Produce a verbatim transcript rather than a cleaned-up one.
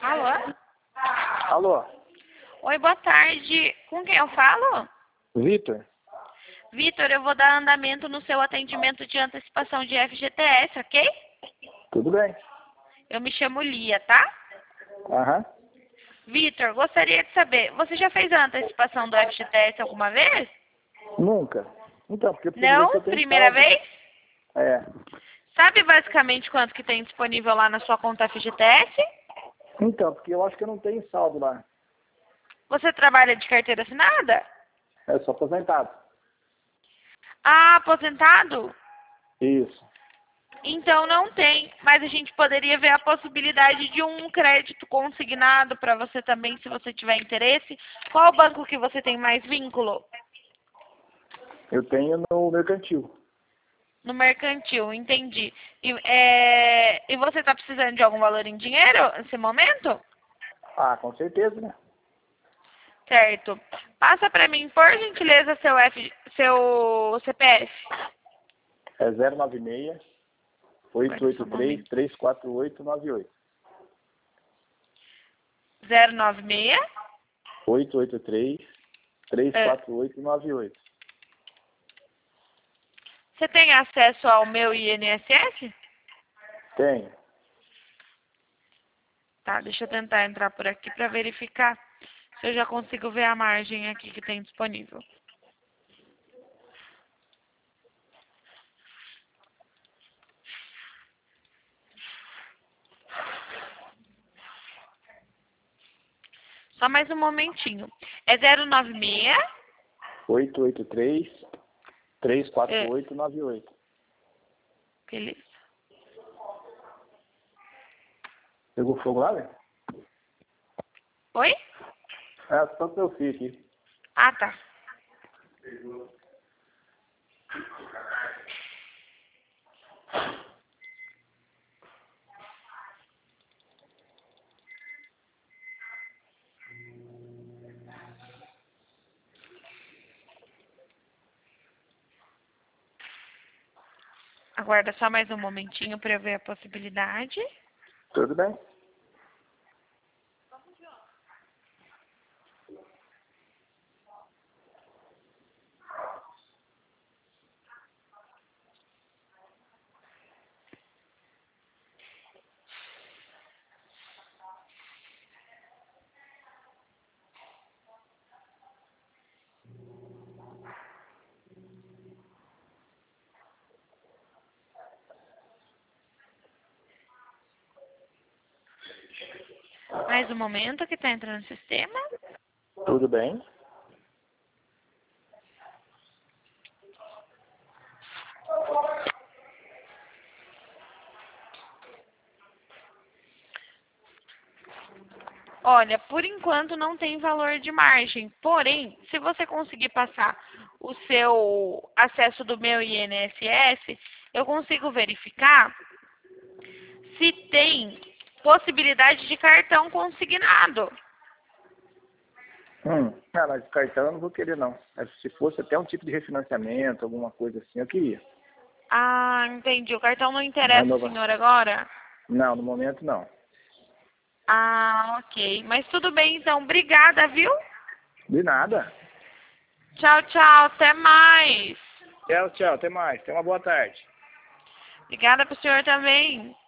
Alô? Alô? Oi, boa tarde. Com quem eu falo? Vitor? Vitor, eu vou dar andamento no seu atendimento de antecipação de F G T S, ok? Tudo bem? Eu me chamo Lia, tá? Aham. Vitor, gostaria de saber, você já fez a antecipação do F G T S alguma vez? Nunca. Então, porque eu preciso ver se Não? eu tenho Primeira saldo. vez? É. Sabe basicamente quanto que tem disponível lá na sua conta F G T S? Então, porque eu acho que eu não tenho saldo lá. Você trabalha de carteira assinada? É só aposentado. Ah, aposentado? Isso. Então não tem, mas a gente poderia ver a possibilidade de um crédito consignado para você também, se você tiver interesse. Qual banco que você tem mais vínculo? Eu tenho no mercantil. No mercantil, entendi. E, é, e você está precisando de algum valor em dinheiro nesse momento? Ah, com certeza, né? Certo. Passa para mim, por gentileza, seu, F, seu C P F. É zero nove seis, oito Aguarda só oito um três, momento. três quatro oito nove oito. zero nove seis. oito oito três, três É. quatro oito nove oito. Você tem acesso ao meu I N S S? Tenho. Tá, deixa eu tentar entrar por aqui para verificar se eu já consigo ver a margem aqui que tem disponível. Só mais um momentinho. É zero nove seis. oito oito três, três quatro É, oito nove oito. beleza. Pegou fogo lá, velho? Oi? É, só que eu fiz aqui. Ah, tá. Aguarda só mais um momentinho para eu ver a possibilidade. Tudo bem? Mais um momento que está entrando no sistema. Tudo bem? Olha, por enquanto não tem valor de margem. Porém, se você conseguir passar o seu acesso do meu I N S S, eu consigo verificar se tem possibilidade de cartão consignado. Hum, ah, mas cartão eu não vou querer, não. Mas se fosse até um tipo de refinanciamento, alguma coisa assim, eu queria. Ah, entendi. O cartão não interessa o Renova... senhor agora? Não, no momento não. Ah, ok. Mas tudo bem, então. Obrigada, viu? De nada. Tchau, tchau. Até mais. Tchau, tchau. Até mais. Tenha uma boa tarde. Obrigada pro senhor também.